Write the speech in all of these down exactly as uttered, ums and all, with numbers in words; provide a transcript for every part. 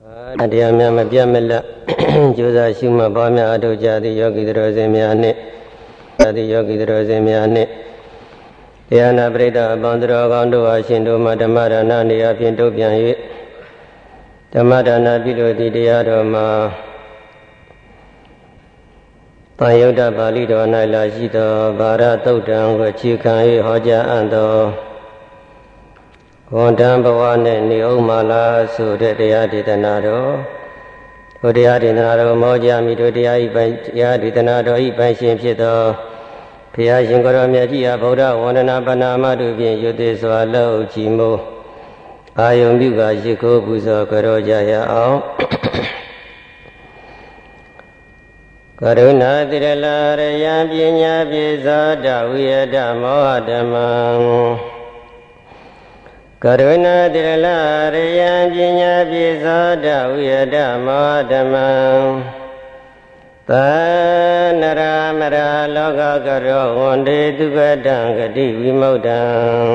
တရားများမပြတ်မလတ်ကြိုးစားရှုမှတ်ပွားများအထောက်ကြသည့်ယောဂီတော်စင်များနှင့်သည့်ယောဂီတော်စင်များနှင့်တရားနာပရိသတ်အပေါင်းတော်ကောင်းတို့အားရှင်တို့မှာဓမ္မဒါနနေရာဖြင့်တုတ်ပြန်၍ဓမ္မဒါနပြုလို့သည့်တရားတော်မှာပန်ယုတ်တပါဠိတော်၌လာရှိသောဗာရသုတ်တံကိုအခြေခံ၍ဟောကြားအပ်သောဝန်တံဘဝနဲ့နေဥမာလာဆိုတဲ့တရားဒေသနာတော်ဟိုတရားဒေသနာတော်မောကြမိတို့တရားဤပိုင်တရားဒေသနာတော်ဤပိုင်ရှင်ဖြစ်သောဘုရားရှင်ကိုရောမြတ်ကြီးအားဗုဒ္ဓဝန္ဒနာပနာမတို့ဖြင့်ယုသေးစွာလက်ဥချီမိုးအာယုံပြုကရှိခိုးပူဇော်ကြောကြရအောင်ကရုဏာတိရလာရယံပညာပြေသောတဝိယတမောဟဓမ္မံကရုဏာတိရလာရယံပညာပြေသောတဝိယတမောဟဓမ္မံသနရမရလောကကရောဝန္တေတုကတံဂတိဝိမု dd ံ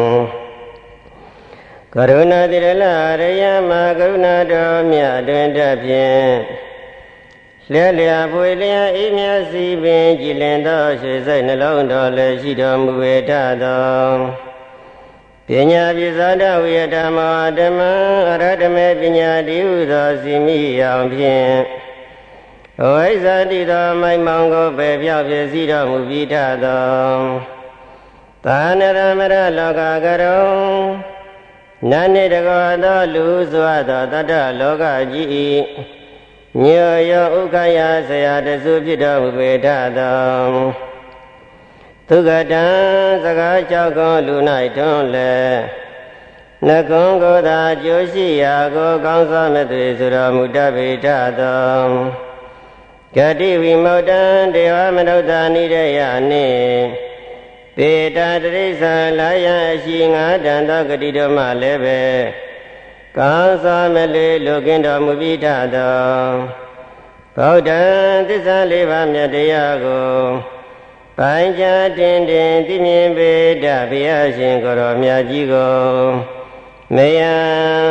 ကရုဏာတိရလာရယံမကရုဏာတော်မြတ်တွင်တတ်ဖြင့်လဲလျာပွေလျာအေးမြစီပင်ကြည်လင်သောရွှေစိတ်နှလုံးတော်လည်းရှိတော်မူဝေထသောပညာပိဇာတဝိယဓမ္မဓမ္မအရဟတမေပညာတိဟုသောစီမိအောင်ဖြင့်ဝိဇ္ဇာတိသောမိုင်မောင်ကိုပယ်ပြောက်ဖြစ်စီတော်မူပြီးထသောသာနရမရလောကကရုံနာနေတကောသောလူစွာသောတတ္တလောကကြီးညောယောဥက္ခယဆရာတစုဖြစ်တော်မူပေထသောသုခတံစကားကြောက်ကောလူ၌ထွန်းလဲနှကုံးကိုသာကျိုးရှိရာကိုကောင်းစွာမသွေဆိုတော်မူတတ်ပေထသောဂတိဝိမု dd ံဒေဝမနုဿာနိရယနှင့်ပေတာတရိစ္ဆာလာယအရှိငါးတန်သောဂတိတော်မှလည်းပဲကောင်းစွာမလေးလူကင်းတော်မူပြီးထသောဗုဒ္ဓံသစ္စာလေးပါးမြတ်တရားကိုပိုင်ခြားတင်တင်သိမြင်ပေတဘုရားရှင်ကိုရောမြတ်ကြီးကိုမယံ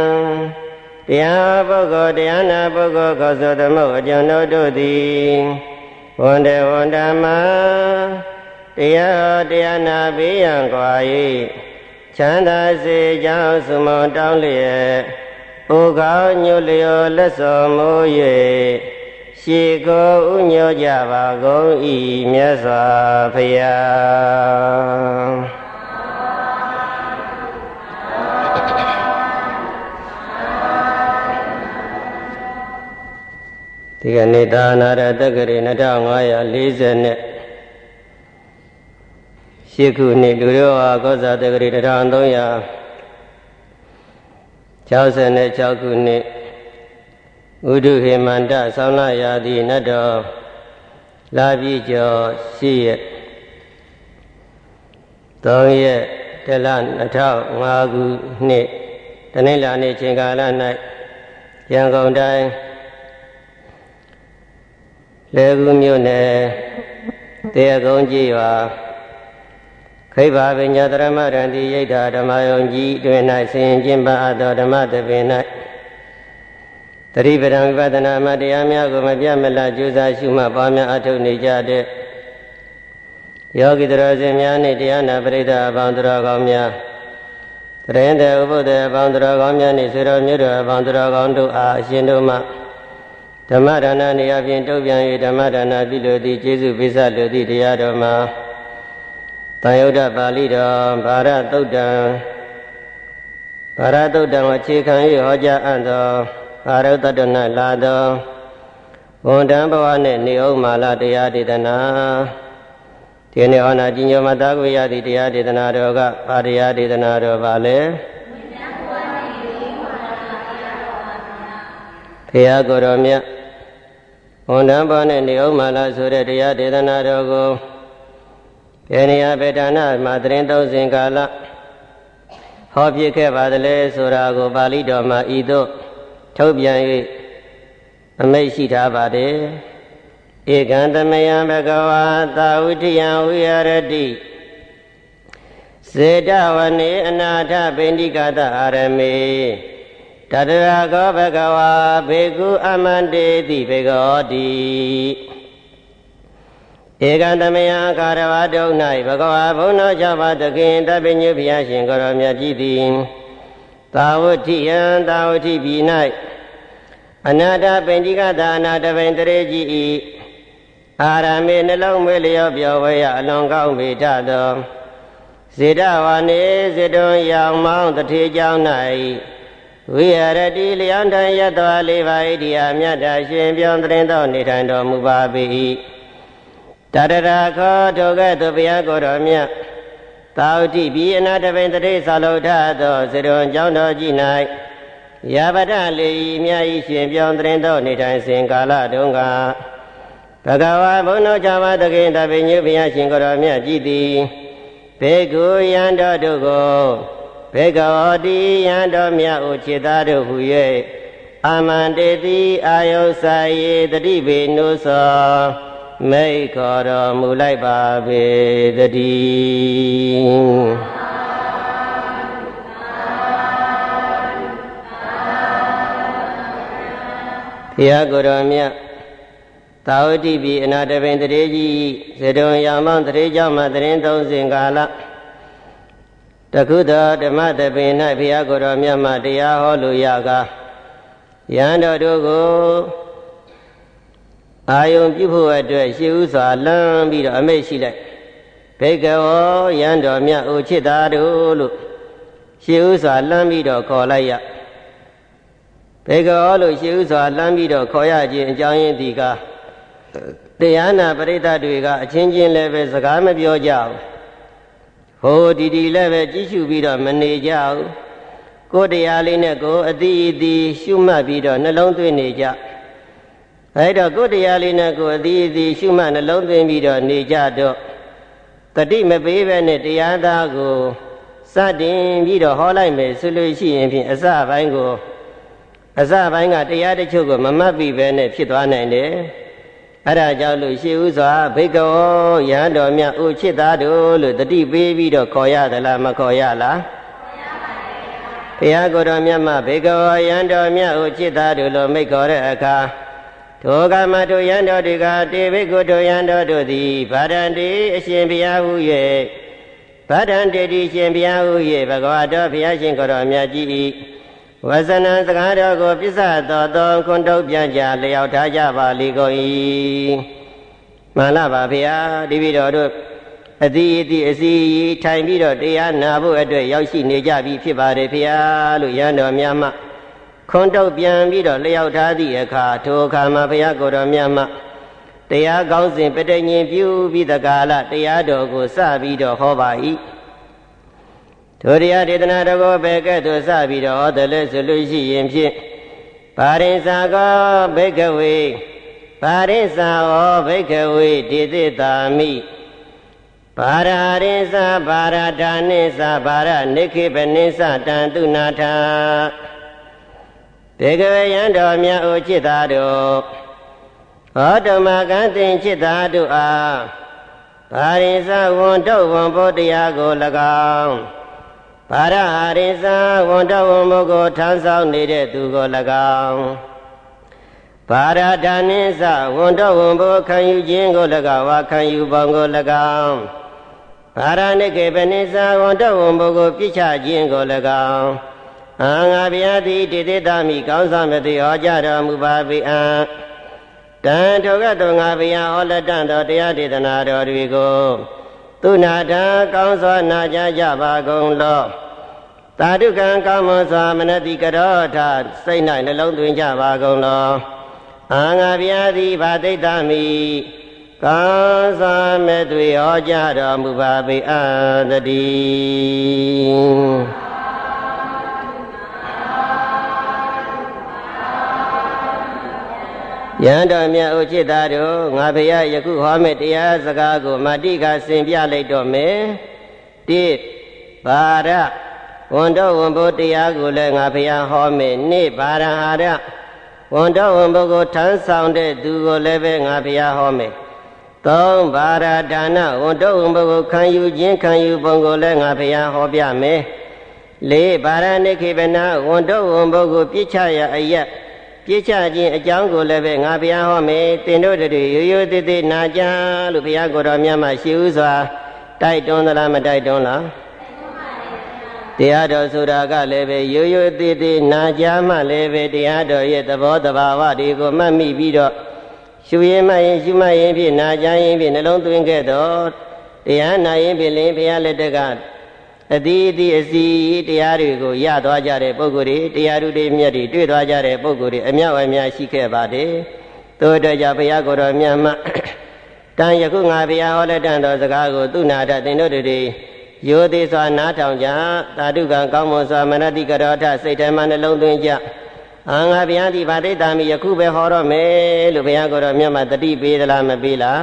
တရားပုဂ္ဂိုလ်တရားနာပုဂ္ဂိုလ်ကောသောသမုတ်အကျွန်ုပ်တို့သည်ဝန္တေဝန္တမတရားတရားနာပေးရန်ကွာ၏ချမ်းသာစေကြောင်းစုမုံတောင်းလျက်ဥကောင်းညိုလျောလက်စော်မိုး၍ရှေကိုဥညောကြပါကုန်၏မြတ်စွာဘုရားဒီကနေ့သာနာရတက္ကရီနှစ်ထောင်ငါးရာလေးဆယ်နဲ့ရှစ်ခုနှစ်လူရောဟာကောဇာတက္ကရီတစ်ထောင်သုံးရာ၆၆ခုနှစ်ဥဒုဟေမန္တဆောင်းလရာသီနတ်တော်လာပြီကျော်ရှိရက်သုံးရက်တလနှစ်ထောင်ငါးခုနှစ်တနင်္လာနေ့ချိန်ကာလ၌ရန်ကုန်တိုင်းလေကူမြို့နယ်တေကုန်းကြီးရွာခိဗ္ဗပညာဓမ္မရန္တိယိဋ္ဌဓမ္မယုံကြီးတွင်၌ဆင်ကျင့်ပါအပ်သောဓမ္မသဘင်၌တတိပဒံဝိပဿနာမတရားများကိုမပြတ်မလတ်ကြိုးစားရှုမှတ်ပွားများအထောက်နေကြတဲ့ယောဂီတော်စင်များနှင့်တရားနာပရိသတ်အပေါင်းတော်ကောင်းများတရင်တဲ့ဥပုဒ္ဒေအပေါင်းတော်ကောင်းများနှင့်ဆွေတော်မျိုးတော်အပေါင်းတော်ကောင်းတို့အားအရှင်တို့မှဓမ္မဒါနနေရာဖြင့်တုတ်ပြန်၍ဓမ္မဒါနပြုလို့သည်ကျေးဇူးပေးစလို့သည်တရားတော်မှာတန်ယုတ်တပါဠိတော်ဗာရသုတ်တံဗာရသုတ်တံကိုအခြေခံ၍ဟောကြားအပ်သောအာရုတ္တနာလာသောဝန်တံဘဝနှင့်နေဥမာလာတရားဒေသနာဒီနေ့ဟောနာကြီးညောမသာကိုရသည့်တရားဒေသနာတော်ကဘာတရားဒေသနာတော်ပါလဲဘုရားကိုယ်တော်မြတ်ဝန်တံဘဝနှင့်နေဥမာလာဆိုတဲ့တရားဒေသနာတော်ကိုေနယဘေဒနာမှာတရင်သုံးစဉ်ကာလဟောပြခဲ့ပါသလဲဆိုတာကိုပါဠိတော်မှာဤသို့ထုတ်ပြန်၍အမိန့်ရှိထားပါတယ်ဧကံသမယံဘဂဝါသာဝိတယံဝိရတိစေတဝနေအနာထပိန္ဒိကတအာရမေတတရာကောဘဂဝါဘေကုအမန္တေတိဘေကောတိဧကံတမယကာရဝတုံ၌ဘဂဝါဘုံတော်၆ပါးသခင်တပညုဘုရားရှင်ကိုရောမြတ်ကြည်သည်သာဝတိယံသာဝတိပြည်၌အနာတပင်ကြီးကသာအနာတပင်တရေကြီးဤအာရမေနှလုံးမွေးလျောပြောဝဲရအလွန်ကောင်းပေထသောဇေဒဝါနေဇေတုံရောင်မောင်းတထေကြောင်း၌ဝိရတိလျံတန်ယတ္တဝလေးပါးဣတိယမြတ်တာရှင်ပြောင်းတဲ့သောနေထိုင်တော်မူပါ၏တတရာခောထိုကဲ့သို့ဘုရားကိုယ်တော်မြတ်သာဝတိပြည်အနာတပင်တရေသာလုထသောဇေတုံကျောင်းတော်ကြီး၌ယာပဒလေဤမြတ်ဤရှင်ပြောင်းတဲ့သောနေထိုင်စဉ်ကာလတုန်းကဘဂဝါဘုန်းတော်၆ပါးသခင်တပင်ညုဘုရားရှင်ကိုယ်တော်မြတ်ကြည်သည်ဘေကုယံတော်တို့ကိုဘေကဝတိယံတော်မြတ်ဥจิตသားတို့ဟူ၍အာမန္တေတိအာယုဆိုင်ယေတတိပေနုသောမိတ်ခေါ်တော်မူလိုက်ပါပေတည်းဘုရားကိုယ်တော်မြတ်သာဝတိပြည်အနာတပင်တရေကြီးဇေတုံရာမောင်းတရေကြောင့်မှတရင်သုံးစဉ်ကာလတခုသောဓမ္မတပင်၌ဘုရားကိုယ်တော်မြတ်မှတရားဟောလိုရကားယဟန်တော်တို့ကိုအာယုံပြုဖို့အတွက်ရှေးဥစွာလမ်းပြီးတော့အမိတ်ရှိလိုက်ဘေကဝောယဟန်တော်မြတ်အိုချစ်သားတို့လို့ရှေးဥစွာလမ်းပြီးတော့ခေါ်လိုက်ရဘေကဝောလို့ရှေးဥစွာလမ်းပြီးတော့ခေါ်ရခြင်းအကြောင်းရင်းဒီကတရားနာပရိသတ်တွေကအချင်းချင်းလည်းပဲစကားမပြောကြဘူးဟိုဒီဒီလည်းပဲကြည့်ရှုပြီးတော့မနေကြဘူးကိုယ်တရားလေးနဲ့ကိုယ်အတိအတိရှုမှတ်ပြီးတော့နှလုံးသွင်းနေကြအဲဒါကိုယ်တရားလေးနဲ့ကိုယ်အတိအတိရှုမှတ်နှလုံးသွင်းပြီးတော့နေကြတော့တတိမပေးပဲနဲ့တရားသားကိုစတင်ပြီးတော့ဟောလိုက်မယ်ဆိုလို့ရှိရင်ဖြင့်အစပိုင်းကိုအစပိုင်းကတရားတချို့ကိုမမှတ်ပြီးပဲနဲ့ဖြစ်သွားနိုင်တယ်အဲ့ဒါကြောင့်လို့ရှေးဥစွာဘိကဝောယဟန်တော်မြတ်ဥချစ်သားတို့လို့တတိပေးပြီးတော့ခေါ်ရသလားမခေါ်ရလားဘုရားကိုယ်တော်မြတ်မှဘိကဝောယဟန်တော်မြတ်ဥချစ်သားတို့လို့မိတ်ခေါ်တဲ့အခါထိုကမတို့ယဟန်တော်တွေကတေဘိကုတို့ယဟန်တော်တို့သည်ဗာဒန္တိအရှင်ဘုရားဟု၍ဗာဒန္တိတိရှင်ဘုရားဟု၍ဘဂဝါတော်ဘုရားရှင်ကိုယ်တော်မြတ်ကြီး၏ဝဇနံစကားတော်ကိုပစ္စသောသောခွန်ထုတ်ပြန်ကြလျောက်ထားကြပါလိကုန်၏မှန်လားပါဗျာဒီပြီးတော်တို့အတိအတိအစီထိုင်ပြီးတော့တရားနာဖို့အတွက်ရောက်ရှိနေကြပြီဖြစ်ပါတယ်ဗျာလို့ရဟန်းတော်များမှခွန်ထုတ်ပြန်ပြီးတော့လျောက်ထားသည့်အခါထိုအခါမှာဘုရားကိုယ်တော်များမှတရားကောင်းစဉ်ပဋိဉ္ဉ်ပြုပြီးတကာလတရားတော်ကိုစပြီးတော့ဟောပါ၏ထိုတရားဒေသနာတော်ကိုပဲကဲ့သို့စပြီးတော့ဟောတယ်လဲဆိုလို့ရှိရင်ဖြင့်ပါရိသကောဘိကဝေပါရိသဟောဘိကဝေဒေသတာမိပါရာရိသပါရဒါနိသပါရနိခိပနိသတံတုနာထဘေကဝေယံတော်မြတ်အိုจิตသားတို့ဟောဓမ္မကံသင်จิตသားတို့အားပါရိသဝန်တုဝန်ဖို့တရားကို၎င်းပါရဟရိသဝန်တော်ဝန်မုကိုထမ်းဆောင်နေတဲ့သူကို၎င်းပါရဒါနိသဝန်တော်ဝန်ဘုခံယူခြင်းကို၎င်းဝါခံယူပုံကို၎င်းပါရဏိကေပနိသဝန်တော်ဝန်ဘုကိုပြစ်ချခြင်းကို၎င်းအာငါဗျာတိတေတေတမိကောင်းဆောင်မသိဟောကြားတော်မူပါပေအံတန်ထိုကတောငါဗျာဟောလက်တန်တော်တရားဒေသနာတော်တွေကိုသူနာထကောင်းစွာနာကြားကြပါကုန်လောသာဓုကံကောင်းမွန်စွာမနတိကရောထစိတ်၌နှလုံးသွင်းကြပါကုန်လောအာငါဗျာသည်ဗာတိတ်တမိကောင်းစွာမဲ့သွေဟောကြားတော်မူပါပေအံတည်းယန္တော်မြတ်ဥจิตသားတို့ငါဖေရယခုဟောမယ့်တရားစကားကိုမတိကဆင်ပြလိုက်တော့မယ်တိပါရဝန်တော်ဝန်ဘုတရားကိုလည်းငါဖေရဟောမယ်နိပါရဟာရဝန်တော်ဝန်ဘုကိုထမ်းဆောင်တဲ့သူကိုလည်းပဲငါဖေရဟောမယ်သုံးပါရဒါနဝန်တော်ဝန်ဘုကိုခံယူခြင်းခံယူပုံကိုလည်းငါဖေရဟောပြမယ်လေးဗာရဏိခိဗနာဝန်တော့ဝန်ဘုတ်ကိုပြစ်ချရအယက်ပြစ်ချခြင်းအကြောင်းကိုလည်းပဲငါဘုရားဟောမယ်တင်တို့တို့ရိုးရိုးသေးသေးနာကြလို့ဘုရားကိုယ်တော်မြတ်မှရှိဥစွာတိုက်တွန်းသလားမတိုက်တွန်းလားတရားတော်ဆိုတာကလည်းပဲရိုးရိုးသေးသေးနာကြမှလည်းပဲတရားတော်ရဲ့သဘောတဘာဝတွေကိုမှတ်မိပြီးတော့ရှုရင်မှရင်ရှုမှရင်ဖြင့်နာကြရင်ဖြင့်နှလုံးသွင်းခဲ့တော့တရားနာရင်ဖြင့်လင်းဘုရားလက်ထက်ကအသီးသီးအစီတရားတွေကိုရသွားကြတဲ့ပုဂ္ဂိုလ်တွေတရားသူတွေမြတ်တွေတွေ့သွားကြတဲ့ပုဂ္ဂိုလ်တွေအမြောက်အများရှိခဲ့ပါတယ်။သို့တော်ကြောင့်ဘုရားကိုယ်တော်မြတ်မှတန်ယခုငါဘုရားဟောလက်တန်တော်စကားကိုသူနာထသင်တို့တွေရိုသေစွာနားထောင်ကြသာဓုကံကောင်းမွန်စွာမနတိကရောထစိတ်ထဲမှာနှလုံးသွင်းကြအာငါဘုရားဒီဗာတိတာမိယခုပဲဟောတော့မယ်လို့ဘုရားကိုယ်တော်မြတ်မှတတိပေးသလားမပေးလား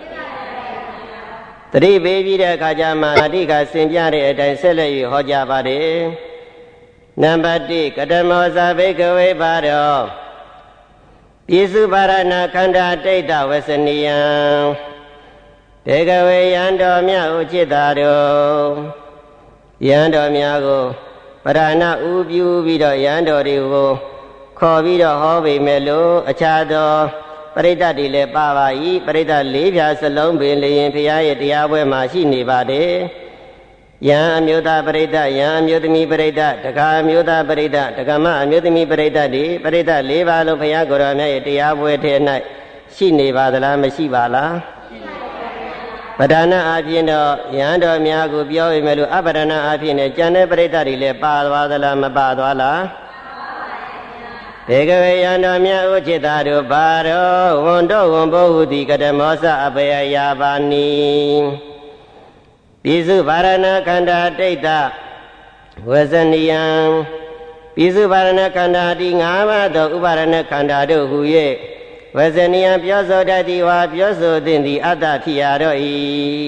တတိပေးပြီးတဲ့အခါကျမှအတိကစင်ပြတဲ့အတိုင်းဆက်လက်၍ဟောကြားပါတယ်နံပါတ်တစ်ကတမောဇဘိကဝေပါတော်ပိစုပါရဏခန္ဓာတိတ်တဝဆနိယံဘေကဝေယံတော်မြတ်ဥจิตတာတော်ယံတော်များကိုပရဏဥပြုပြီးတော့ယံတော်တွေကိုခေါ်ပြီးတော့ဟောပေမဲ့လို့အခြားသောပရိသတ်တွေလည်းပါပါ၏ပရိသတ်လေးဖြာစလုံးပင်လျင်ဘုရားရဲ့တရားပွဲမှာရှိနေပါတယ်ယံအမျိုးသားပရိသတ်ယံအမျိုးသမီးပရိသတ်တက္ကအမျိုးသားပရိသတ်တက္ကမအမျိုးသမီးပရိသတ်တွေပရိသတ်လေးပါလုံးဘုရားကိုယ်တော်မြတ်ရဲ့တရားပွဲထဲ၌ရှိနေပါသလားမရှိပါလားပဒနာအဖြစ်တော့ယံတော်များကိုပြောပေမဲ့လို့အပဒနာအဖြစ်နဲ့ကျန်တဲ့ပရိသတ်တွေလည်းပါသွားသလားမပါသွားလားဘေကဝေယံတော်မြတ်ဥจิตတာတို့ပါတော်ဝန်တော်ဝန်ဘုဟုတိကတမောစအပေယယာပါနိပိစုဗာရဏခန္ဓာတိတ်တဝဇနိယံပိစုဗာရဏခန္ဓာတိငါးပါးသောဥပါရဏခန္ဓာတို့ဟူ၍ဝဇနိယံပြောဆိုတတ်သည်ဝါပြောဆိုသင့်သည်အတ္တဖြစ်ရတော့၏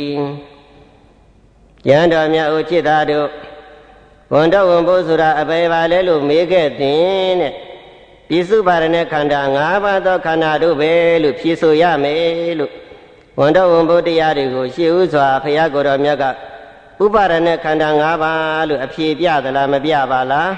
ယံတော်မြတ်ဥจิตတာတို့ဝန်တော်ဝန်ဘုဆိုတာအပေပါလဲလို့မေးခဲ့တဲ့ပိစုပါရဏခန္ဓာ၅ပါးသောခန္ဓာတို့ပဲလို့ဖြေဆိုရမယ်လို့ဝန်တော်ဝန်ဘုတရားတွေကိုရှေ့ဥစွာဘုရားကိုယ်တော်မြတ်ကဥပါရဏခန္ဓာ၅ပါးလို့အဖြေပြသလားမပြပါလား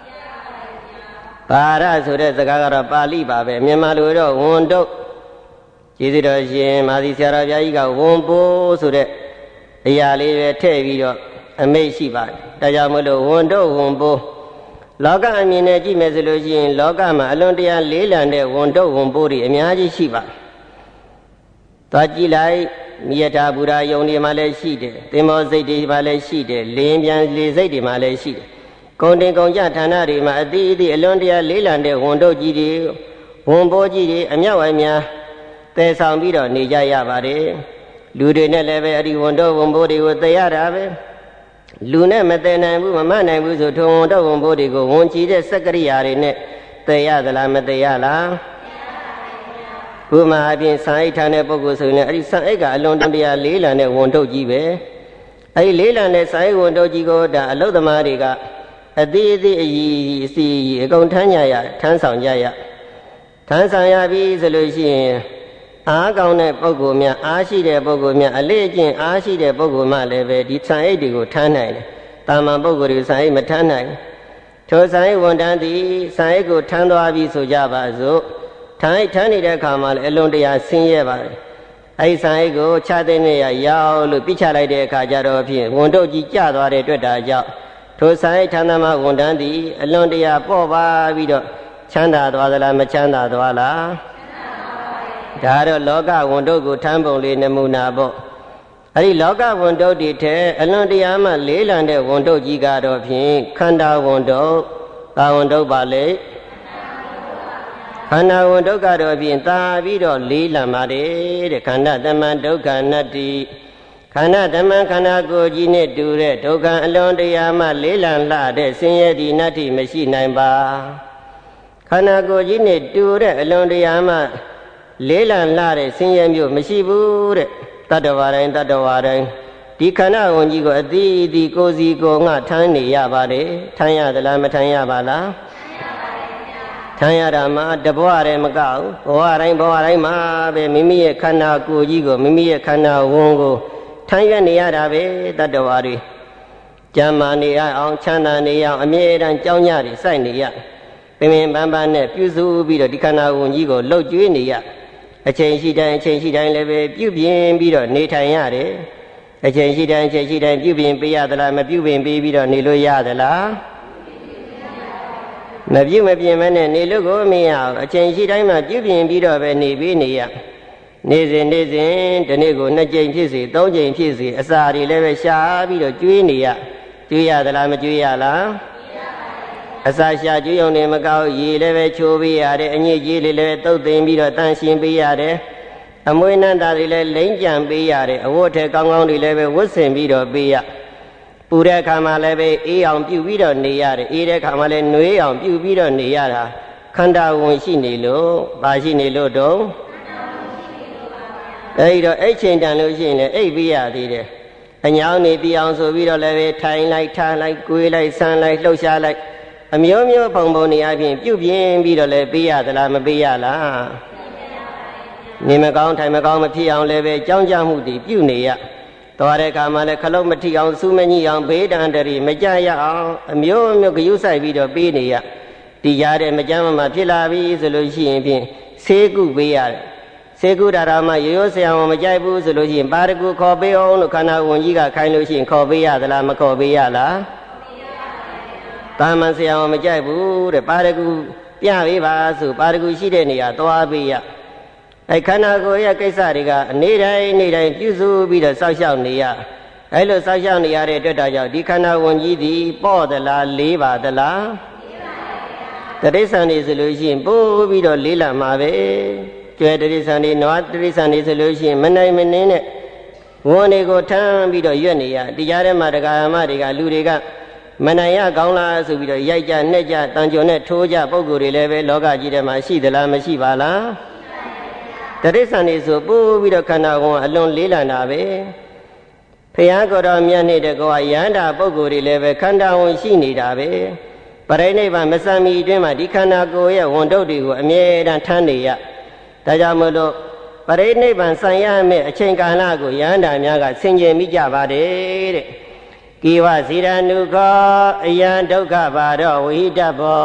ပါရဆိုတဲ့စကားကတော့ပါဠိပါပဲမြန်မာလိုတော့ဝန်တို့ကျေးဇူးတော်ရှင်မာသီဆရာတော်ဘုရားကြီးကဝန်ပိုးဆိုတဲ့အရာလေးပဲထည့်ပြီးတော့အမိတ်ရှိပါတယ်ဒါကြောင့်မလို့ဝန်တို့ဝန်ပိုးလောကအမြင်နဲ့ကြည့်မယ်ဆိုလို့ရှိရင်လောကမှာအလွန်တရာလေးလံတဲ့ဝန်တို့ဝန်ပိုးတွေအများကြီးရှိပါသွားကြည့်လိုက်မြတ်တာဘူရာယုံတွေမှာလည်းရှိတယ်သင်္ဘောစိတ်တွေမှာလည်းရှိတယ်လင်းပြန်လေစိတ်တွေမှာလည်းရှိတယ်ဂုံတင်ဂုံကြဌာနတွေမှာအတိအသည့်အလွန်တရာလေးလံတဲ့ဝန်တို့ကြီးတွေဝန်ပိုးကြီးတွေအမြောက်အများတည်ဆောင်ပြီးတော့နေကြရပါတယ်လူတွေနဲ့လည်းပဲအဒီဝန်တို့ဝန်ပိုးတွေကိုတည်ရတာပဲလူနဲ့မတည်နိုင်ဘူးမမနိုင်ဘူးဆိုထုံဝန်တော့ဝန်ဘိုးတွေကိုဝန်ကြည့်တဲ့စက်ကရိယာတွေနဲ့တည်ရသလားမတည်ရလားဘုမာအပြင်ဆံအိတ်ထားတဲ့ပုဂ္ဂိုလ်ဆိုရင်အဲ့ဒီဆံအိတ်ကအလွန်တရာလေးလံတဲ့ဝန်ထုတ်ကြီးပဲအဲ့ဒီလေးလံတဲ့ဆံအိတ်ဝန်ထုတ်ကြီးကိုဒါအလုသမားတွေကအသေးအသေးအကြီးအစီအကုန်ထမ်းကြရထမ်းဆောင်ကြရထမ်းဆောင်ရပြီဆိုလို့ရှိရင်အားကောင်းတဲ့ပုဂ္ဂိုလ်များအားရှိတဲ့ပုဂ္ဂိုလ်များအလေးအကျင့်အားရှိတဲ့ပုဂ္ဂိုလ်မှလည်းပဲဒီဆံအိတ်တွေကိုထမ်းနိုင်တယ်။တာမန်ပုဂ္ဂိုလ်တွေဆံအိတ်မထမ်းနိုင်။ထိုဆံအိတ်ဝန်တန်းသည်ဆံအိတ်ကိုထမ်းသွားပြီဆိုကြပါစို့။ထမ်းအိတ်ထမ်းနေတဲ့အခါမှာလည်းအလွန်တရာဆင်းရဲပါတယ်။အဲဒီဆံအိတ်ကိုခြားတဲ့နေရာရောက်လို့ပြစ်ချလိုက်တဲ့အခါကျတော့ဖြင့်ဝန်တုပ်ကြီးကျသွားတဲ့အတွက်ဒါကြောင့်ထိုဆံအိတ်ထမ်းသမားဝန်တန်းသည်အလွန်တရာပေါ့ပါပြီးတော့ချမ်းသာသွားသလားမချမ်းသာသွားလားဒါတော့လောကဝန်တုပ်ကိုထမ်းပုံလေးနမူနာပေါ့အဲ့ဒီလောကဝန်တုပ်တွေထဲအလွန်တရာမှလေးလံတဲ့ဝန်တုပ်ကြီးကတော့ဖြင့်ခန္ဓာဝန်တုပ်သာဝန်တုပ်ပါလေခန္ဓာဝန်တုပ်ကတော့ဖြင့်သာပြီးတော့လေးလံပါတယ်တဲ့ခန္ဓာတမန်ဒုက္ခနတ္တိခန္ဓာတမန်ခန္ဓာကိုယ်ကြီးနဲ့တူတဲ့ဒုက္ခအလွန်တရာမှလေးလံလှတဲ့ဆင်းရဲသည့်နတ္တိမရှိနိုင်ပါခန္ဓာကိုယ်ကြီးနဲ့တူတဲ့အလွန်တရာမှလေးလံလာတဲ့ဆင်းရဲမျိုးမရှိဘူးတဲ့တတ္တဝါတိုင်းတတ္တဝါတိုင်းဒီခန္ဓာဝန်ကြီးကိုအတိအသီကိုယ်စီကိုယ်ငါထမ်းနေရပါတယ်ထမ်းရသလားမထမ်းရပါလားထမ်းရတာမှတဘဝတည်းမကဘူးဘဝတိုင်းဘဝတိုင်းမှာပဲမိမိရဲ့ခန္ဓာကိုယ်ကြီးကိုမိမိရဲ့ခန္ဓာဝန်ကိုထမ်းရနေရတာပဲတတ္တဝါတွေကျမ်းမာနေရအောင်ချမ်းသာနေရအောင်အမြဲတမ်းကြောင်းညတွေစိုက်နေရပင်ပင်ပန်းပန်းနဲ့ပြုစုပြီးတော့ဒီခန္ဓာကိုယ်ကြီးကိုလှုပ်ကြွေးနေရအချိန်ရှိတိုင်းအချိန်ရှိတိုင်းလည်းပဲပြုပြင်ပြီးတော့နေထိုင်ရတယ်အချိန်ရှိတိုင်းအချိန်ရှိတိုင်းပြုပြင်ပေးရသလားမပြုပြင်ပေးပြီးတော့နေလို့ရသလားမပြုမပြင်မနဲ့နေလို့ကိုမရအောင်အချိန်ရှိတိုင်းမှာပြုပြင်ပြီးတော့ပဲနေပြီးနေရနေစဉ်နေစဉ်ဒီနေ့ကိုနှစ်ကြိမ်ဖြစ်စေသုံးကြိမ်ဖြစ်စေအစာတွေလည်းပဲရှာပြီးတော့ကျွေးနေရကျွေးရသလားမကျွေးရလားအစာရှာကျွေးုံနဲ့မကောက်ရေလည်းပဲချိုးပေးရတယ်အညစ်အကြေးလေးလည်းတုပ်သိမ်းပြီးတော့တန့်ရှင်းပေးရတယ်အမွေးနန္တာတွေလည်းလိမ့်ကြံပေးရတယ်အဝတ်ထဲကောင်းကောင်းတွေလည်းပဲဝတ်ဆင်ပြီးတော့ပေးရပူတဲ့အခါမှာလည်းပဲအေးအောင်ပြုပြီးတော့နေရတယ်အေးတဲ့အခါမှာလည်းနှွေးအောင်ပြုပြီးတော့နေရတာခန္ဓာဝင်ရှိနေလို့ပါရှိနေလို့တော့အဲဒီတော့အိတ်ချိန်တန်လို့ရှိရင်လည်းအိတ်ပေးရသေးတယ်အညောင်းနေပြအောင်ဆိုပြီးတော့လည်းပဲထိုင်လိုက်ထားလိုက်ကိုယ်လိုက်ဆန်းလိုက်လှုပ်ရှားလိုက်အမျိုးမျိုးပုံပုံနေအပြင်ပြုပြင်ပြီးတော့လည်းပေးရသလားမပေးရလားနေမကောင်းထိုင်မကောင်းမဖြစ်အောင်လည်းပဲကြောင်းကြမှုတည်ပြုနေရသွားတဲ့အခါမှာလည်းခလုတ်မထိအောင်စူးမညိအောင်ဘေးတန်တရီမကြရအောင်အမျိုးမျိုးဂရုစိုက်ပြီးတော့ပေးနေရဒီရတဲ့မကြမ်းမမှဖြစ်လာပြီဆိုလို့ရှိရင်ဖြင့်ဆေးကုပေးရတယ်ဆေးကုတာတော့မှရိုးရိုးဆရာဝန်မကြိုက်ဘူးဆိုလို့ရှိရင်ပါရဂူခေါ်ပေးအောင်လို့ခန္ဓာဝန်ကြီးကခိုင်းလို့ရှိရင်ခေါ်ပေးရသလားမခေါ်ပေးရလားတာမန်ဆရာဝန်မကြိုက်ဘူးတဲ့ပါရဂူပြပေးပါဆိုပါရဂူရှိတဲ့နေရာသွားပေးရအဲခန္ဓာကိုယ်ရဲ့ကိစ္စတွေကအနေ့တိုင်းနေ့တိုင်းပြုစုပြီးတော့စောင့်ရှောက်နေရအဲလိုစောင့်ရှောက်နေရတဲ့အတွက်ကြောင့်ဒီခန္ဓာဝန်ကြီးသည်ပေါ့သလားလေးပါသလားတတိဆန်နေဆိုလို့ရှိရင်ပို့ပြီးတော့လေးလာမှာပဲကျွဲတတိဆန်နေနွားတတိဆန်နေဆိုလို့ရှိရင်မနိုင်မနှင်းနဲ့ဝန်တွေကိုထမ်းပြီးတော့ရွက်နေရတရားထဲမှာတရားမတွေကလူတွေကမနိုင်ရကောင်းလားဆိုပြီးတော့ရိုက်ကြနှက်ကြတန်ကြုံနဲ့ထိုးကြပုံကိုယ်တွေလည်းပဲလောကကြီးထဲမှာရှိသလားမရှိပါလားတရိစ္ဆာန်နေဆိုပို့ပြီးတော့ခန္ဓာကိုယ်အလွန်လေးလံတာပဲဖယားကိုယ်တော်မြတ်နေတဲ့ကောရဟန္တာပုဂ္ဂိုလ်တွေလည်းပဲခန္ဓာဝင်ရှိနေတာပဲပရိနိဗ္ဗာန်မစံမီအတွင်းမှာဒီခန္ဓာကိုယ်ရဲ့ဝန်တုပ်တွေကိုအမြဲတမ်းထမ်းနေရဒါကြောင့်မို့လို့ပရိနိဗ္ဗာန်ဆံရမယ့်အချိန်ကာလကိုယဟန္တာများကဆင်ခြင်မိကြပါတယ်တဲ့ကိဝဇိရဏုခောအယံဒုက္ခပါတော့ဝိတ္တဘော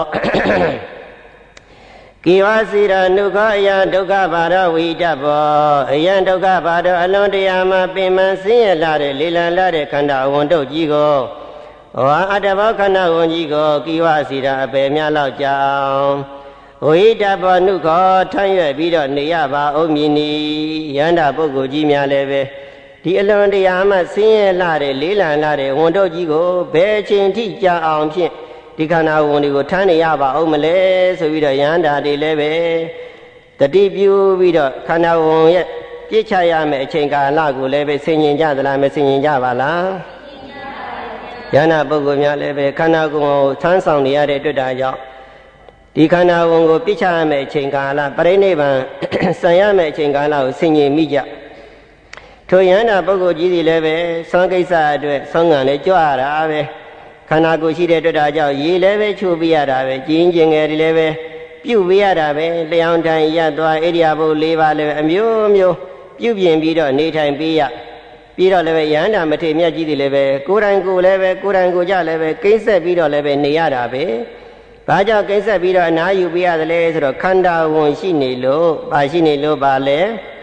ကိဝဇိရဏုခောအယံဒုက္ခပါတော့ဝိတ္တဘောအယံဒုက္ခပါတော့အလွန်တရာမှပင်မဆင်းရဲလာတဲ့လေလံလာတဲ့ခန္ဓာဝန်တုပ်ကြီးကိုဝါအတ္တဘောခန္ဓာဝန်ကြီးကိုကိဝဇိရအပေများလောက်ကြောင်းဝိတ္တဘောနုခောထမ်းရွက်ပြီးတော့နေရပါဦးမည်နီယန္တာပုဂ္ဂိုလ်ကြီးများလည်းပဲဒီအလွန်တရာမှဆင်းရဲလာတဲ့လေးလံလာတဲ့ဝန်တုပ်ကြီးကိုဘယ်အချိန်ထိကြာအောင်ဖြင့်ဒီခန္ဓာဝန်တွေကိုထမ်းနေရပါဦးမလဲဆိုပြီးတော့ယန္တာတွေလည်းပဲတတိပြုပြီးတော့ခန္ဓာဝန်ရဲ့ပြည့်ချရမယ့်အချိန်ကာလကိုလည်းပဲဆင်ញင်ကြသလားမဆင်ញင်ကြပါလားယန္တာပုဂ္ဂိုလ်များလည်းပဲခန္ဓာကိုယ်ကိုထမ်းဆောင်နေရတဲ့အတွက်ဒါကြောင့်ဒီခန္ဓာဝန်ကိုပြည့်ချရမယ့်အချိန်ကာလပရိနိဗ္ဗာန်ဆံရမယ့်အချိန်ကာလကိုဆင်ញင်မိကြထိုယန္တာပုဂ္ဂိုလ်ကြီးတွေလည်းပဲဆွမ်းကိစ္စအတွက်ဆွမ်းငံလည်းကြွရတာပဲခန္ဓာကိုယ်ရှိတဲ့အတွက်ဒါကြောင့်ရေလည်းပဲချိုးပြရတာပဲကျင်းကျင်ငယ်တွေလည်းပဲပြုတ်ပြရတာပဲလျောင်းထိုင်ရသွားဣရိယာပု၄ပါးလည်းအမျိုးမျိုးပြုတ်ပြင်ပြီးတော့နေထိုင်ပေးရပြီးတော့လည်းပဲယန္တာမထေမြတ်ကြီးတွေလည်းပဲကိုယ်တိုင်ကိုယ်လည်းပဲကိုယ်တိုင်ကိုယ်ကြလည်းပဲကိစ္စက်ပြီးတော့လည်းပဲနေရတာပဲဘာကြောင့်ကိစ္စက်ပြီးတော့အနာယူပေးရတယ်လဲဆိုတော့ခန္ဓာဝန်ရှိနေလို့ဘာရှိနေလို့ပါလဲ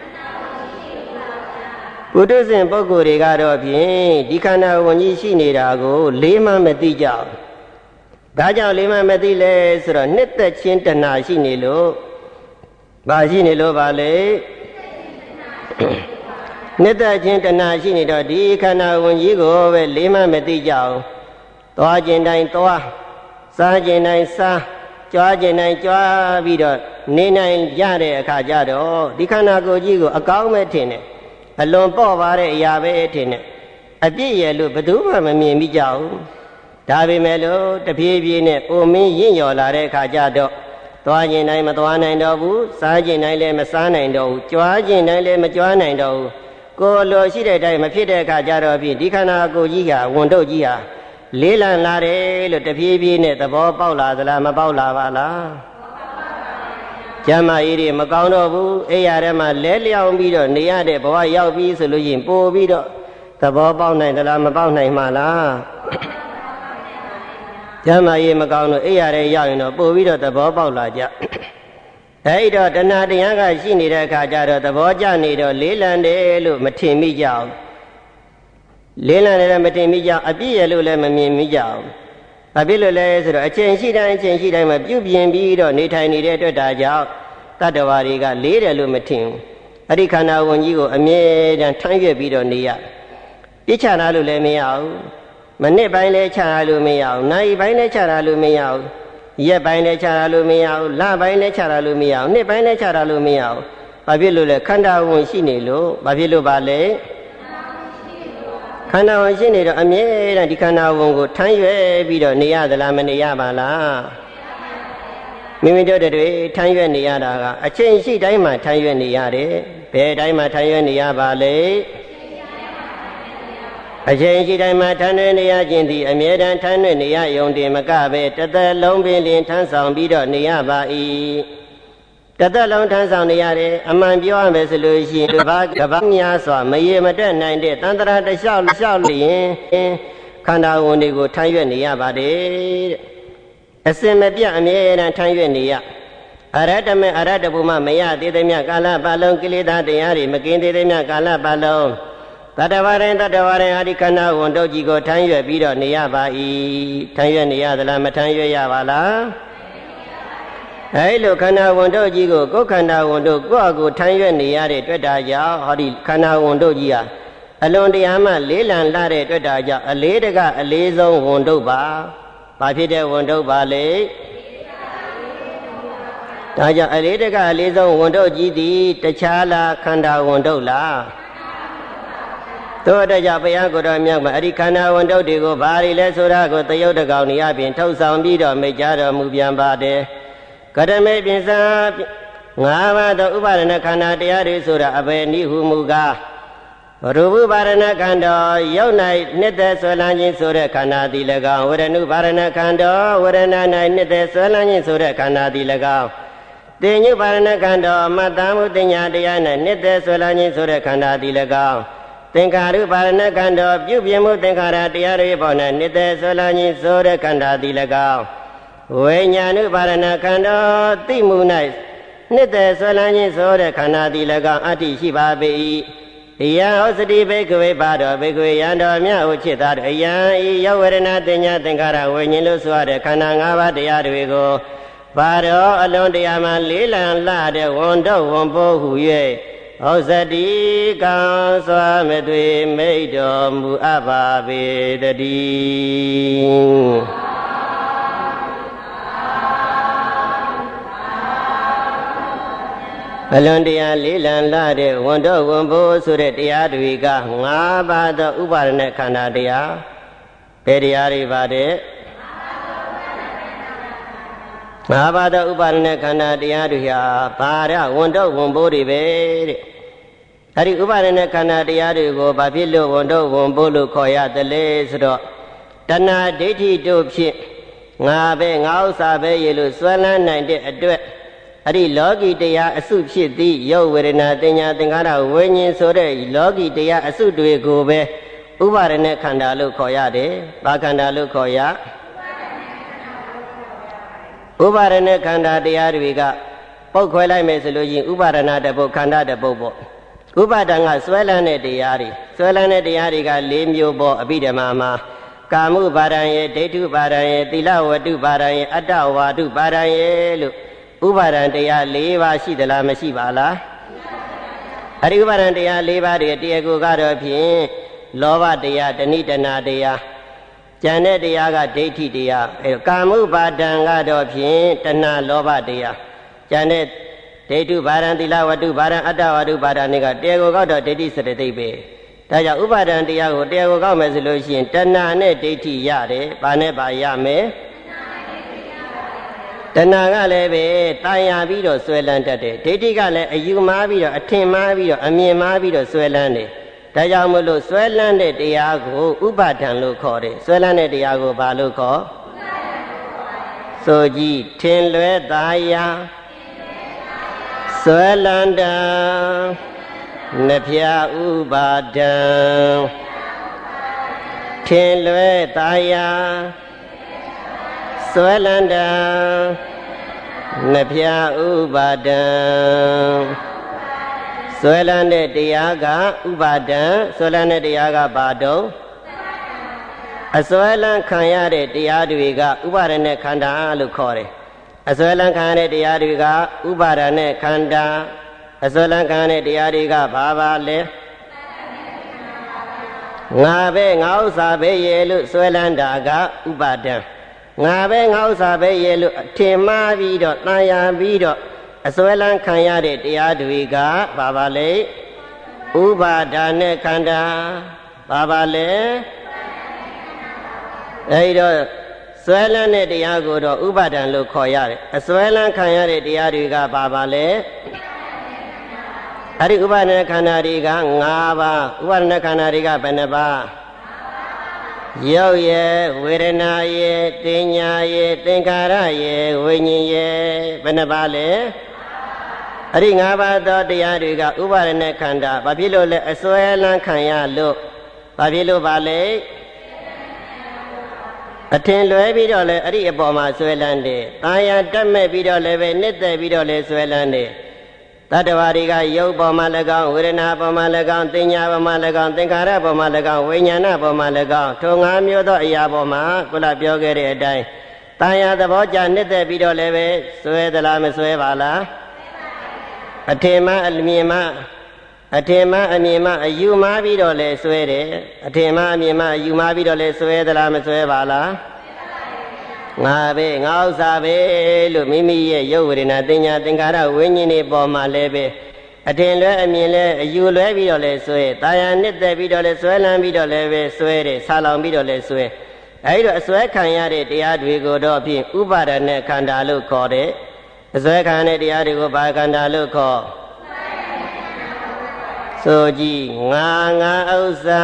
ပုထုဇဉ်ပုဂ္ဂိုလ်တွေကတော့ဖြင့်ဒီခန္ဓာဝန်ကြီးရှိနေတာကိုလေးမှမသိကြဘူး။ဒါကြောင့်လေးမှမသိလဲဆိုတော့နှစ်သက်ချင်းတဏှာရှိနေလို့ဘာရှိနေလို့ပါလဲနှစ်သက်ချင်းတဏှာရှိနေတော့ဒီခန္ဓာဝန်ကြီးကိုပဲလေးမှမသိကြဘူး။သွားခြင်းတိုင်းသွားစားခြင်းတိုင်းစားကြွားခြင်းတိုင်းကြွားပြီးတော့နေနိုင်ရတဲ့အခါကျတော့ဒီခန္ဓာကိုယ်ကြီးကိုအကောင်းမဲ့ထင်တယ်အလွန်ပေါ့ပါတဲ့အရာပဲထင်တယ်အပြစ်ရဲ့လို့ဘယ်သူမှမမြင်မိကြဘူးဒါပေမဲ့လို့တပြေးပြေးနဲ့အိုမင်းရင့်ရော်လာတဲ့အခါကျတော့သွားခြင်းတိုင်းမသွားနိုင်တော့ဘူးစားခြင်းတိုင်းလည်းမစားနိုင်တော့ဘူးကြွားခြင်းတိုင်းလည်းမကြွားနိုင်တော့ဘူးကိုယ်လိုရှိတဲ့အတိုင်းမဖြစ်တဲ့အခါကျတော့ဖြင့်ဒီခန္ဓာကိုယ်ကြီးကဝန်တုပ်ကြီးဟာလေးလံလာတယ်လို့တပြေးပြေးနဲ့သဘောပေါက်လာသလားမပေါက်လာပါလားကျမ်းမာရေးတွေမကောင်းတော့ဘူးအိယာထဲမှာလဲလျောင်းပြီးတော့နေရတဲ့ဘဝရောက်ပြီးဆိုလို့ရှိရင်ပို့ပြီးတော့သဘောပေါက်နိုင်သလားမပေါက်နိုင်မှလားကျမ်းမာရေးမကောင်းလို့အိပ်ရတဲ့ရောက်ရင်တော့ပို့ပြီးတော့သဘောပေါက်လာကြအဲ့တော့တဏှာတရားကရှိနေတဲ့အခါကျတော့သဘောကျနေတော့လေးလံတယ်လို့မထင်မိကြအောင်လေးလံတယ်မထင်မိကြအပြည့်ရလို့လည်းမမြင်မိကြအောင်ဘာဖြစ်လို့လဲဆိုတော့အချိန်ရှိတိုင်းအချိန်ရှိတိုင်းမှာပြုပြင်ပြီးတော့နေထိုင်နေတဲ့အတွက်ဒါကြောင့်တတ္တဝါတွေကလေးတယ်လို့မထင်ဘူးအဲ့ဒီခန္ဓာဝင်ကြီးကိုအမြဲတမ်းထမ်းရွက်ပြီးတော့နေရပြစ်ချတာလို့လည်းမရဘူးမနစ်ပိုင်းလည်းချတာလို့မရဘူးနိုင်ပိုင်းလည်းချတာလို့မရဘူးရက်ပိုင်းလည်းချတာလို့မရဘူးလပိုင်းလည်းချတာလို့မရဘူးနှစ်ပိုင်းလည်းချတာလို့မရဘူးဘာဖြစ်လို့လဲခန္ဓာဝင်ရှိနေလို့ဘာဖြစ်လို့ပါလဲခန္ဓာဝင်ရှိနေတော့အမြဲတမ်းဒီခန္ဓာဝင်ကိုထမ်းရွက်ပြီးတော့နေရသလားမနေရပါလားမိမိတို့တွေထမ်းရွက်နေရတာကအချိန်ရှိတိုင်းမှာထမ်းရွက်နေရတယ်ဘယ်တိုင်းမှာထမ်းရွက်နေရပါလဲအချိန်ရှိတိုင်းမှာထမ်းရွက်နေရခြင်းသည်အမြဲတမ်းထမ်းရွက်နေရယုံတင်မကပဲတသက်လုံးပင်လင်ထမ်းဆောင်ပြီးတော့နေရပါ၏တသက်လုံးထမ်းဆောင်နေရတယ်အမှန်ပြောရမယ်ဆိုလို့ရှိရင်ဘာကဘာများစွာမရေမတက်နိုင်တဲ့တန်ត្រာတလျှောက်လျှောက်လျင်ခန္ဓာဝင်တွေကိုထမ်းရွက်နေရပါတယ်တဲ့အစင်မပြတ်အမြဲတမ်းထမ်းရွက်နေရအရတမေအရတဘူမမရသေးသည်မြကာလပတ်လုံးကိလေသာတရားတွေမကင်းသေးသည်မြကာလပတ်လုံးတတ္တဝရင်တတ္တဝရင်အာဒီခန္ဓာဝန်တို့ကြီးကိုထမ်းရွက်ပြီးတော့နေရပါ၏ထမ်းရွက်နေရသလားမထမ်းရွက်ရပါလားအဲလိုခန္ဓာဝန်တို့ကြီးကိုကိုယ်ခန္ဓာဝန်တို့ကိုယ့်အကိုထမ်းရွက်နေရတဲ့တွေ့တာကြောင့်ဟောဒီခန္ဓာဝန်တို့ကြီးဟာအလွန်တရာမှလေးလံလာတဲ့တွေ့တာကြောင့်အလေးတကအလေးဆုံးဝန်တို့ပါဘာဖြစ်တဲ့ဝန်တို့ပါလေဒါကြောင့်အလေးတကအလေးဆုံးဝန်တို့ကြီးသည်တခြားလားခန္ဓာဝန်တို့လားတို့တဲ့ကြောင့်ဘုရားကိုယ်တော်မြတ်မှာအဒီခန္ဓာဝန်တို့တွေကိုဘာတွေလဲဆိုတာကိုသရုပ်တကောင်နေရပြင်ထုတ်ဆောင်ပြီးတော့မိတ်ကြတော်မူပြန်ပါတယ်ကတမေပိစံငါးပါးသောဥပါဒနာခန္ဓာတရားတွေဆိုတာအဘယ်နည်းဟုမူကားရူပပါရဏခန္ဓာရုပ်၌နှစ်သက်ဆွဲလန်းခြင်းဆိုတဲ့ခန္ဓာသည်၎င်းဝရဏုပါရဏခန္ဓာဝရဏ၌နှစ်သက်ဆွဲလန်းခြင်းဆိုတဲ့ခန္ဓာသည်၎င်းတင်ညုပါရဏခန္ဓာမတ္တမှုတင်ညာတရား၌နှစ်သက်ဆွဲလန်းခြင်းဆိုတဲ့ခန္ဓာသည်၎င်းသင်္ခါရုပါရဏခန္ဓာပြုပြင်မှုသင်္ခါရတရားတွေပေါ်၌နှစ်သက်ဆွဲလန်းခြင်းဆိုတဲ့ခန္ဓာသည်၎င်းဝိညာဏုပါရဏခန္ဓာသိမှု၌နှစ်သက်ဆွဲလန်းခြင်းဆိုတဲ့ခန္ဓာသည်၎င်းအတ္တိရှိပါပေ၏ယံဩစတိဘိကဝေပါတော်ဘိကဝေယံတော်မြတ်ဥจิตသားတို့ယံဤယောဝရဏတင်ညာသင်္ခါရဝိညာဉ်လို့ဆိုရတဲ့ခန္ဓာ၅ပါးတရားတွေကိုပါတော်အလွန်တရာမှလေးလံလှတဲ့ဝန်တော့ဝန်ပိုးဟု၍ဩစတိကံစွာမသွေမိတ်တော်မူအပ်ပါပေတည်းအလွန်တရာလေးလံလာတဲ့ဝန်တော့ဝန်ဘိုးဆိုတဲ့တရားတွေကငါးပါးသောဥပါဒณะခန္ဓာတရားဘယ်တရားတွေပါတဲ့ငါးပါးသောဥပါဒณะခန္ဓာတရားတွေဟာဘာရဝန်တော့ဝန်ဘိုးတွေပဲတဲ့အဲဒီဥပါဒณะခန္ဓာတရားတွေကိုဘာဖြစ်လို့ဝန်တော့ဝန်ဘိုးလို့ခေါ်ရသလဲဆိုတော့တဏှာဒိဋ္ဌိတို့ဖြင့်ငါပဲငါဥစ္စာပဲရေလို့စွဲလန်းနိုင်တဲ့အတွက်အဲ့ဒီလောကီတရားအစုဖြစ်သည့်ယုတ်ဝေဒနာတင်ညာသင်္ခါရဝိညာဉ်ဆိုတဲ့လောကီတရားအစုတွေကိုပဲဥပါဒณะခန္ဓာလို့ခေါ်ရတယ်။ဘာခန္ဓာလို့ခေါ်ရဥပါဒณะခန္ဓာတရားတွေကပုတ်ခွဲလိုက်မယ်ဆိုလို့ရှိရင်ဥပါဒနာတပုတ်ခန္ဓာတပုတ်ပေါ့ဥပါဒံကစွဲလန်းတဲ့တရားတွေစွဲလန်းတဲ့တရားတွေက၄မျိုးပေါ့အဘိဓမ္မာမှာကာမုပါဒံရဲ့ဒိဋ္ဌုပါဒံရဲ့သီလဝတ္ထုပါဒံရဲ့အတ္တဝါဒုပါဒံရဲ့လို့ဥပါဒံတရား၄ပါးရှိသလားမရှိပါလားအဲဒီဥပါဒံတရား၄ပါးတွေတရားကိုကတော့ဖြင့်လောဘတရားတဏိတနာတရားဉာဏ်တဲ့တရားကဒိဋ္ဌိတရားအဲကာမုပါဒံကတော့ဖြင့်တဏှာလောဘတရားဉာဏ်တဲ့ဒိဋ္ဌုပါဒံသီလဝတ္ထုပါဒံအတ္တဝါဒုပါဒံတွေကတရားကိုကောက်တော့ဒိဋ္ဌိစရတိတ်ပဲဒါကြောင့်ဥပါဒံတရားကိုတရားကိုကောက်မယ်ဆိုလို့ရှိရင်တဏှာနဲ့ဒိဋ္ဌိရတယ်ဘာနဲ့ပါရမယ်တဏှာကလည်းပဲတာယာပြီးတော့ဆွဲလန်းတတ်တယ်ဒိဋ္ဌိကလည်းအယူမှားပြီးတော့အထင်မှားပြီးတော့အမြင်မှားပြီးတော့ဆွဲလန်းတယ်ဒါကြောင့်မလို့ဆွဲလန်းတဲ့တရားကိုဥပါဒံလို့ခေါ်တယ်ဆွဲလန်းတဲ့တရားကိုဘာလို့ခေါ်ဆိုကြည့်ထင်လွဲတာယာဆွဲလန်းတာနှဖျားဥပါဒံထင်လွဲတာယာဆွဲလန်းတံနှဖျားဥပါဒံဆွဲလန်းတဲ့တရားကဥပါဒံဆွဲလန်းတဲ့တရားကဘာတုံးအစွဲလန်းခံရတဲ့တရားတွေကဥပါဒနဲ့ခန္ဓာလို့ခေါ်တယ်အစွဲလန်းခံရတဲ့တရားတွေကဥပါဒနဲ့ခန္ဓာအစွဲလန်းခံရတဲ့တရားတွေကဘာပါလဲငါပဲငါဥစ္စာပဲရဲ့လို့စွဲလန်းတာကဥပါဒံငါပဲငါဥစ္စာပဲရဲ့လို့ထင်မှားပြီးတော့တန်ရာပြီးတော့အစွဲလန်းခံရတဲ့တရားတွေကဘာပါလဲဥပါဒနဲ့ခန္ဓာဘာပါလဲအဲဒီတော့စွဲလန်းတဲ့တရားကိုတော့ဥပါဒံလို့ခေါ်ရတယ်အစွဲလန်းခံရတဲ့တရားတွေကဘာပါလဲအဲ့ဒီဥပါဒณะခန္ဓာတွေက၅ပါးဥပါဒณะခန္ဓာတွေကဘယ်နှပါးရုပ်ရဲ့ဝေဒနာရဲ့တင်ညာရဲ့သင်္ခါရရဲ့ဝိညာဉ်ရဲ့ဘယ်နှပါးလဲအဲ့ဒီ၅ပါးသောတရားတွေကဥပါဒณะခန္ဓာဘာဖြစ်လို့လဲအစွဲလန်းခံရလို့ဘာဖြစ်လို့ပါလဲအထင်လွဲပြီးတော့လဲအဲ့ဒီအပေါ်မှာဆွဲလန်းတယ်။တာယာတက်မဲ့ပြီးတော့လည်းပဲနှစ်သက်ပြီးတော့လဲဆွဲလန်းတယ်။တတ္တဝါတွေကရုပ်ပေါ်မှာ၎င်းဝေဒနာပေါ်မှာ၎င်းသိညာပေါ်မှာ၎င်းသင်္ခါရပေါ်မှာ၎င်းဝိညာဏပေါ်မှာ၎င်းထိုငါးမျိုးသောအရာပေါ်မှာခုနပြောခဲ့တဲ့အတိုင်းတာယာသဘောကြနှစ်သက်ပြီးတော့လည်းပဲဆွဲသလားမဆွဲပါလား။အထင်မှအမြင်မှအထင်မှအမြင်မှအယူမှားပြီးတော့လဲဆွဲတယ်အထင်မှအမြင်မှအယူမှားပြီးတော့လဲဆွဲသလားမဆွဲပါလားငါပဲငါဥစ္စာပဲလို့မိမိရဲ့ရုပ်ဝေဒနာသင်ညာသင်္ခါရဝိညာဉ်တွေပေါ်မှာလဲပဲအထင်လွဲအမြင်လဲအယူလွဲပြီးတော့လဲဆွဲတာယာနှစ်သက်ပြီးတော့လဲဆွဲလန်းပြီးတော့လဲပဲဆွဲတယ်ဆာလောင်ပြီးတော့လဲဆွဲအဲဒီတော့အစွဲခံရတဲ့တရားတွေကိုတော့ဖြင့်ဥပါဒณะခန္ဓာလို့ခေါ်တယ်အစွဲခံရတဲ့တရားတွေကိုဘာခန္ဓာလို့ခေါ်ဆိုကြည့်ငါငါဥစ္စာ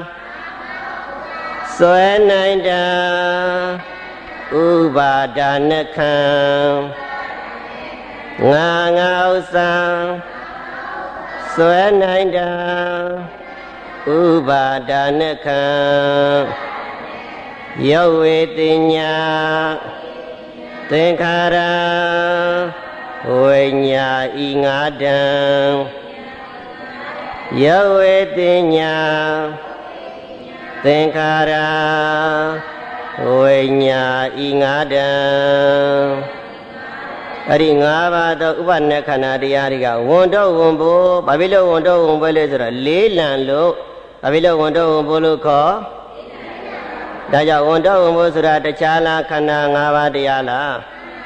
စွဲနိုင်တာဥပါဒณะခံငါငါဥစ္စာစွဲနိုင်တာဥပါဒณะခံယောဝေတိညာသင်္ခါရဝိညာဤငါတံယောဝေတိညာသင်္ခါရဝိညာဤငါတံအဲ့ဒီ၅ပါးသောဥပါဒณะခန္ဓာတရားတွေကဝန်တော့ဝန်ဖို့ဘာဖြစ်လို့ဝန်တော့ဝန်ပွဲလဲဆိုတော့လေးလံလို့ဘာဖြစ်လို့ဝန်တော့ဝန်ဖို့လို့ခေါ်ဒါကြောင့်ဝန်တော့ဝန်ဖို့ဆိုတာတခြားလားခန္ဓာ၅ပါးတရားလား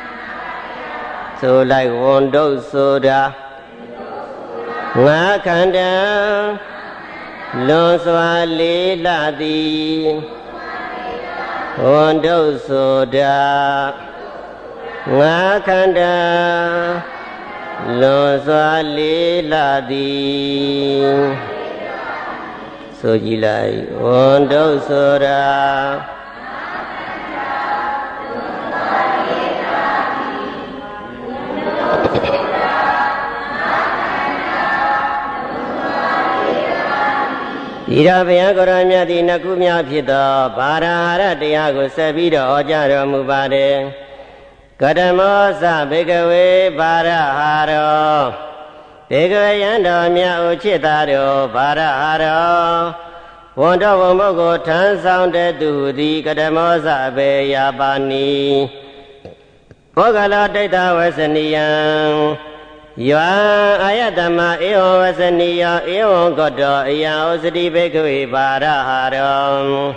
ဆိုလိုက်ဝန်တော့ဆိုတာငါခန္ဓာလွန်စွာလေးလာသည်ဝန်တော့ဆိုတာငါခန္ဓာလွန်စွာလေးလာသည်ဆိုကြည့်လိုက်ဝန်တော့ဆိုတာဤတော်ဘုရားကိုယ်တော်မြတ်သည်နှစ်ခုများဖြစ်သောဘာရဟာရတရားကိုဆက်ပြီးတော့ဟောကြားတော်မူပါတယ်ကတမောသဘေကဝေဘာရဟာရောဘေကဝေယံတော်မြတ်ဥချစ်သားတော်ဘာရဟာရောဝန်တော်ဝန်ပုဂ္ဂိုလ်ထမ်းဆောင်တဲ့သူသည်ကတမောသဘေယပါနီဘောဂလောတိတ်တဝဆနိယံယောအာယတမဧဝဝဇနိယဧဝံကောတောအယံဩစတိဘေကဝေပါရဟာရော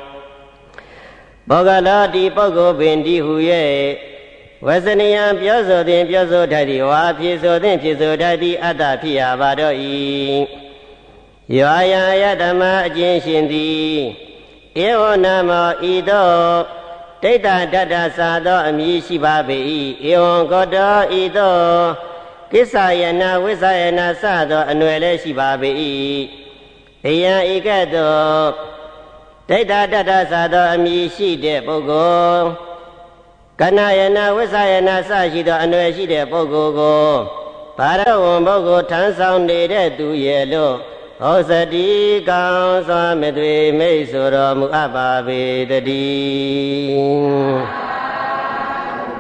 ဘောဂလောတိပုဂ္ဂိုလ်ပင်ဒီဟု၍ဝဇနိယပြောဆိုသည်ပြောဆိုတတ်သည်ဝါဖြစ်ဆိုသည်ဖြစ်ဆိုတတ်သည်အတ္တဖြစ်ရပါတော့၏ယောအာယတမအကျဉ်းရှင်သည်ဧဝနာမောဤသို့ဒိဋ္ဌတတ္တသာသောအမည်ရှိပါပေ၏ဧဝံကောတောဤသို့ကိစ္ဆယနာဝိသယနာစသောအနွယ်လည်းရှိပါပေ၏အယံဤကဲ့သို့ဒိဋ္ဌတတ္တသာသောအမည်ရှိတဲ့ပုဂ္ဂိုလ်ကဏယနာဝိသယနာစရှိသောအနွယ်ရှိတဲ့ပုဂ္ဂိုလ်ကိုဘာရဝံပုဂ္ဂိုလ်ထမ်းဆောင်နေတဲ့သူရဲ့လို့ဟောစတိကောင်းစွာမသွေမိတ်ဆိုတော်မူအပ်ပါပေတည်း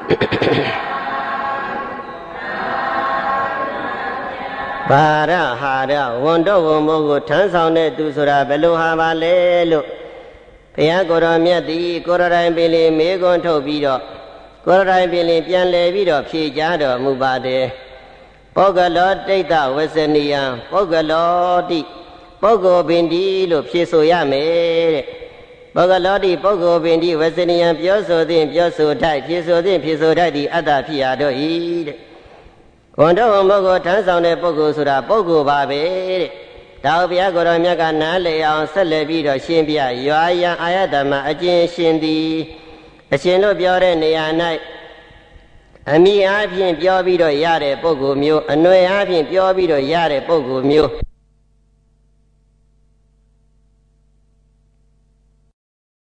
ဘာရဟာရဝန်တော်ဝန်မိုးကိုထမ်းဆောင်တဲ့သူဆိုတာဘယ်လိုဟာပါလဲလို့ဘုရားကိုယ်တော်မြတ်သည်ကိုယ်တော်တိုင်ပင်လေမေခွန်းထုတ်ပြီးတော့ကိုယ်တော်တိုင်ပင်လေပြန်လဲပြီးတော့ဖြေကြားတော်မူပါတယ်ပုဂ္ဂလောတိတ်တဝဇ္ဇနိယံပုဂ္ဂလောတိပုဂ္ဂိုလ်ပင်ဒီလို့ဖြေဆိုရမယ်တဲ့ပုဂ္ဂလောတိပုဂ္ဂိုလ်ပင်ဒီဝဇ္ဇနိယံပြောဆိုသည်ပြောဆိုထိုက်ဖြေဆိုသည်ဖြေဆိုထိုက်သည်အတ္တဖြစ်ရတော့၏တဲ့ဝန်တော်ဝန်မိုးကိုထမ်းဆောင်တဲ့ပုဂ္ဂိုလ်ဆိုတာပုဂ္ဂိုလ်ပါပဲတဲ့ဒါဘုရားကိုယ်တော်မြတ်ကနားလည်အောင်ဆက်လက်ပြီးတော့ရှင်းပြရွာယံအာယတမအကျဉ်ရှင်သည်အရှင်တို့ပြောတဲ့နေရာ၌အမိအားဖြင့်ပြောပြီးတော့ရတဲ့ပုဂ္ဂိုလ်မျိုးအနွယ်အားဖြင့်ပြောပြီးတော့ရတဲ့ပုဂ္ဂိုလ်မျိုး